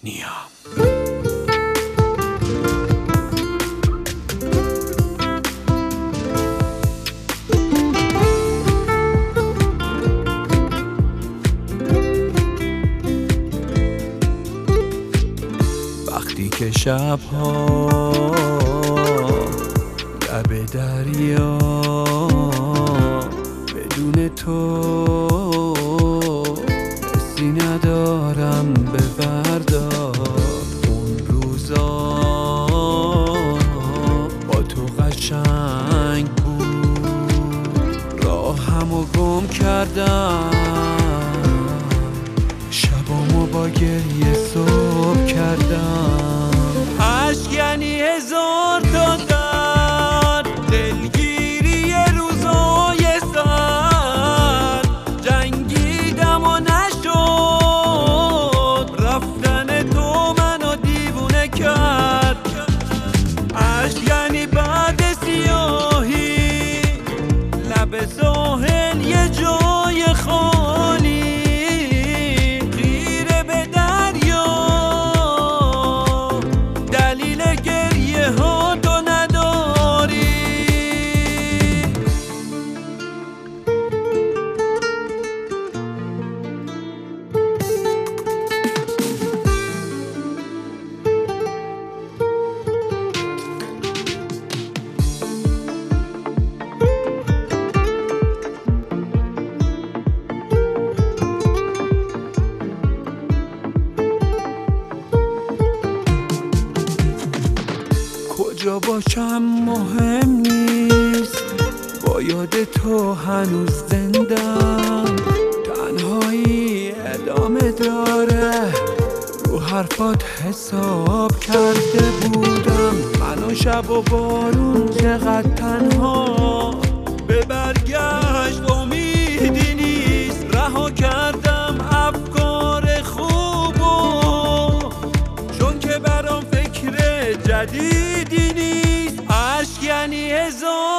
نیام. وقتی که شبها لب دریا بدون تو حسی ندارم، ببردار اون روزا با تو قشنگ بود، راهمو گم کردم، شبامو با گریه صبح کردم. عشق یعنی هزار تا درد، دلگیری روزای سرد، جنگیدم و نشد، رفتن تو منو دیوونه کرد. عشق یعنی بعد سیاهی، لب ساحل یه جای خالی، کجا باشم مهم نیست، با یاد تو هنوز زندم، تنهایی ادامه داره، رو حرفات حساب کرده بودم، من و شب و بارون چقدر تنها، به برگشت امیدی نیست، رها کردم افکار خوبو، چون که برام فکر جدیدی نیست. عشق یعنی هزار